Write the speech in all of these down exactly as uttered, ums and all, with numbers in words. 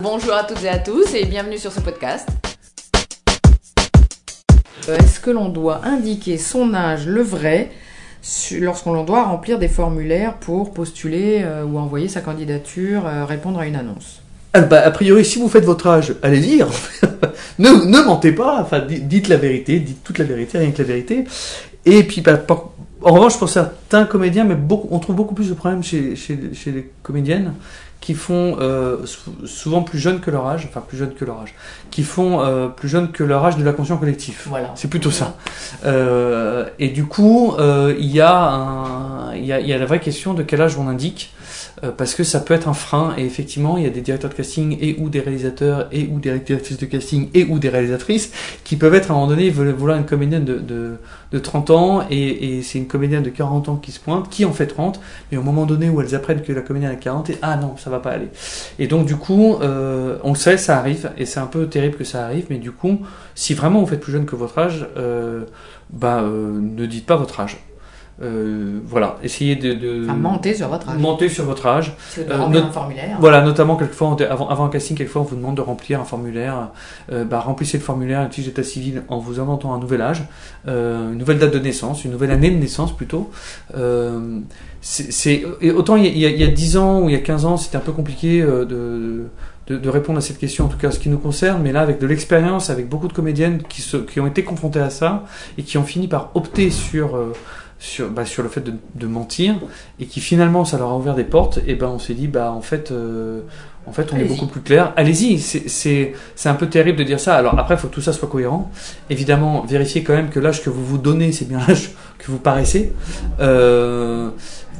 bonjour à toutes et à tous et bienvenue sur ce podcast. Est-ce que l'on doit indiquer son âge, le vrai, lorsqu'on doit remplir des formulaires pour postuler euh, ou envoyer sa candidature, euh, répondre à une annonce? Ah bah, a priori, si vous faites votre âge, allez-y, ne, ne mentez pas, enfin, dites la vérité, dites toute la vérité, rien que la vérité. Et puis, bah, pour, en revanche, pour certains comédiens, mais beaucoup, on trouve beaucoup plus de problèmes chez, chez, chez les comédiennes qui font euh, souvent plus jeunes que leur âge, enfin plus jeunes que leur âge, qui font euh, plus jeunes que leur âge de l'inconscient collectif. Voilà. C'est plutôt ça. Euh, et du coup, euh, il y a un, il y a, il y a la vraie question de quel âge on indique. Euh, parce que ça peut être un frein, et effectivement il y a des directeurs de casting et ou des réalisateurs et ou des directrices de casting et ou des réalisatrices qui peuvent être à un moment donné vouloir une comédienne de, de, de trente ans et, et c'est une comédienne de quarante ans qui se pointe, qui en fait trente, mais au moment donné où elles apprennent que la comédienne a quarante, et ah non, ça va pas aller. Et donc du coup, euh, on le sait, ça arrive, et c'est un peu terrible que ça arrive, mais du coup, si vraiment vous faites plus jeune que votre âge, euh, bah, euh, ne dites pas votre âge. Euh, voilà, essayez de, de enfin, monter sur votre âge. Monter sur votre âge. Si vous devez remplir un formulaire. Voilà, notamment quelquefois avant, avant un casting, quelquefois on vous demande de remplir un formulaire. Euh, bah, remplissez le formulaire, un petit état civil en vous inventant un nouvel âge, euh, une nouvelle date de naissance, une nouvelle année de naissance plutôt. Euh, c'est, c'est, et autant il y, a, il y a dix ans ou il y a quinze ans, c'était un peu compliqué euh, de. De, de répondre à cette question, en tout cas ce qui nous concerne, mais là avec de l'expérience, avec beaucoup de comédiennes qui, se, qui ont été confrontées à ça et qui ont fini par opter sur, euh, sur, bah, sur le fait de, de mentir et qui finalement ça leur a ouvert des portes, et ben on s'est dit bah en fait, euh, en fait on allez-y. Est beaucoup plus clair. Allez-y, c'est, c'est, c'est un peu terrible de dire ça. Alors après il faut que tout ça soit cohérent. Évidemment, vérifiez quand même que l'âge que vous vous donnez, c'est bien l'âge que vous paraissez. Euh,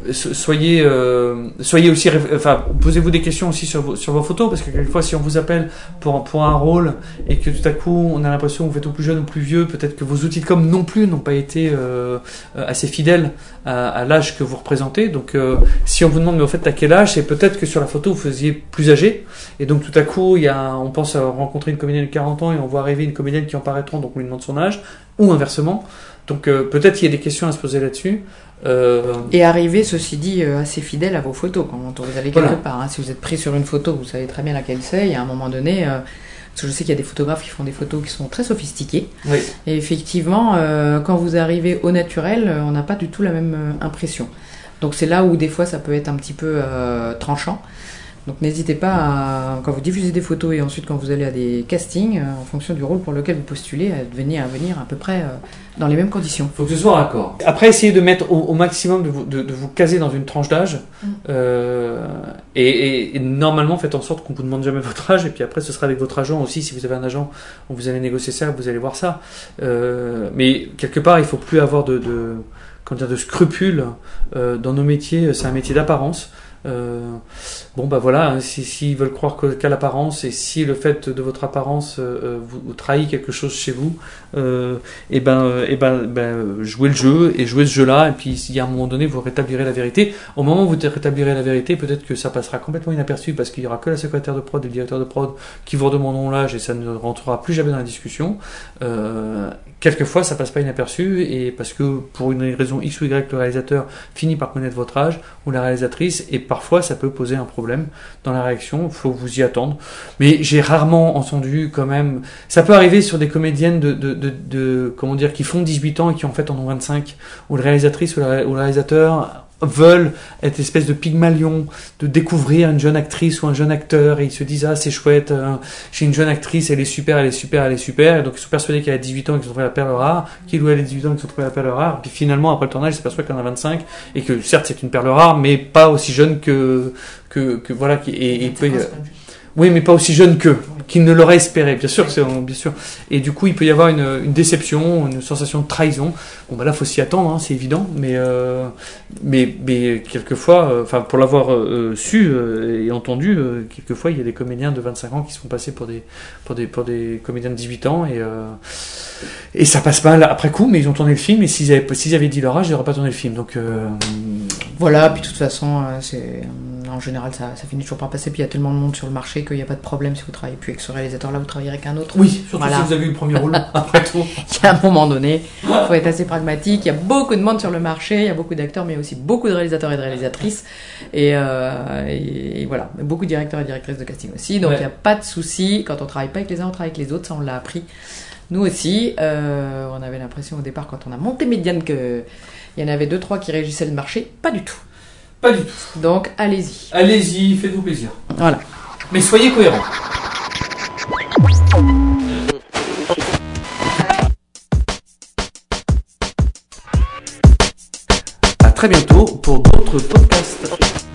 Soyez, euh, soyez aussi, enfin, posez-vous des questions aussi sur vos, sur vos photos, parce que quelquefois, si on vous appelle pour, pour un rôle et que tout à coup, on a l'impression que vous faites au plus jeune ou plus vieux, peut-être que vos outils de com non plus n'ont pas été euh, assez fidèles à, à l'âge que vous représentez. Donc, euh, si on vous demande, mais au fait, à quel âge, c'est peut-être que sur la photo, vous faisiez plus âgé. Et donc, tout à coup, il y a, on pense à rencontrer une comédienne de quarante ans et on voit arriver une comédienne qui en paraît trente, donc on lui demande son âge, ou inversement. Donc, euh, peut-être qu'il y a des questions à se poser là-dessus. Euh... Et arriver, ceci dit, euh, assez fidèle à vos photos quand vous allez quelque voilà. part. Hein. Si vous êtes pris sur une photo, vous savez très bien laquelle c'est, et à un moment donné, euh, parce que je sais qu'il y a des photographes qui font des photos qui sont très sophistiquées. Oui. Et effectivement, euh, quand vous arrivez au naturel, on n'a pas du tout la même euh, impression. Donc c'est là où des fois ça peut être un petit peu euh, tranchant. Donc n'hésitez pas, à, quand vous diffusez des photos et ensuite quand vous allez à des castings, euh, en fonction du rôle pour lequel vous postulez, à venir, à venir à peu près euh, dans les mêmes conditions. Il faut que ce soit raccord. Après, essayez de mettre au, au maximum, de vous, de, de vous caser dans une tranche d'âge. Mm. Euh, et, et, et normalement, faites en sorte qu'on ne vous demande jamais votre âge. Et puis après, ce sera avec votre agent aussi. Si vous avez un agent, vous allez négocier ça, vous allez voir ça. Euh, mais quelque part, il ne faut plus avoir de, de, comment dire, de scrupules. Euh, dans nos métiers, c'est un métier d'apparence. Euh, bon bah voilà, si s'ils veulent croire que, qu'à l'apparence, et si le fait de votre apparence euh, vous, vous trahit quelque chose chez vous, euh, et ben et ben, ben jouez le jeu et jouez ce jeu-là, et puis il y a un moment donné vous rétablirez la vérité. Au moment où vous rétablirez la vérité, peut-être que ça passera complètement inaperçu parce qu'il y aura que la secrétaire de prod et le directeur de prod qui vous redemanderont l'âge et ça ne rentrera plus jamais dans la discussion. Euh, quelquefois ça passe pas inaperçu, et parce que pour une raison X ou Y le réalisateur finit par connaître votre âge ou la réalisatrice, et parfois ça peut poser un problème dans la réaction, il faut vous y attendre. Mais j'ai rarement entendu quand même, ça peut arriver sur des comédiennes de, de, de, de comment dire, qui font dix-huit ans et qui en fait en ont vingt-cinq, où le réalisatrice ou, la, ou le réalisateur veulent être espèce de pygmalion, de découvrir une jeune actrice ou un jeune acteur, et ils se disent ah c'est chouette, euh, j'ai une jeune actrice, elle est super, elle est super, elle est super, et donc ils sont persuadés qu'elle a dix-huit ans et qu'ils ont trouvé la perle rare, qu'il ou elle a dix-huit ans et qu'ils ont trouvé la perle rare, et puis finalement après le tournage ils s'aperçoivent qu'elle en a vingt-cinq, et que certes c'est une perle rare, mais pas aussi jeune que, que, que voilà, qui, et, et peut, oui mais pas aussi jeune que, qu'il ne l'aurait espéré, bien sûr, c'est, bien sûr. Et du coup, il peut y avoir une, une déception, une sensation de trahison. Bon, bah là, faut s'y attendre, hein, c'est évident, mais, euh, mais, mais quelquefois, enfin, euh, pour l'avoir euh, su euh, et entendu, euh, quelquefois, il y a des comédiens de vingt-cinq ans qui se font passer pour des, pour des, pour des comédiens de dix-huit ans, et, euh, et ça passe pas là, après coup, mais ils ont tourné le film, et s'ils avaient, s'ils avaient dit leur âge, ils n'auraient pas tourné le film. Donc, euh, voilà, puis de toute façon, c'est, en général, ça, ça finit toujours par passer. Puis il y a tellement de monde sur le marché qu'il n'y a pas de problème si vous travaillez plus avec ce réalisateur-là, vous travaillez avec un autre. Oui, surtout Voilà. si vous avez eu le premier rôle, après tout. Il y a un moment donné, il faut être assez pragmatique. Il y a beaucoup de monde sur le marché, il y a beaucoup d'acteurs, mais il y a aussi beaucoup de réalisateurs et de réalisatrices. Et, euh, et, et voilà, beaucoup de directeurs et directrices de casting aussi. Donc il Ouais. n'y a pas de souci. Quand on travaille pas avec les uns, on travaille avec les autres. Ça, on l'a appris. Nous aussi, euh, on avait l'impression au départ, quand on a monté Médiane, qu'il y en avait deux, trois qui régissaient le marché. Pas du tout. Pas du tout. Donc allez-y. Allez-y, faites-vous plaisir. Voilà. Mais soyez cohérents. À très bientôt pour d'autres podcasts.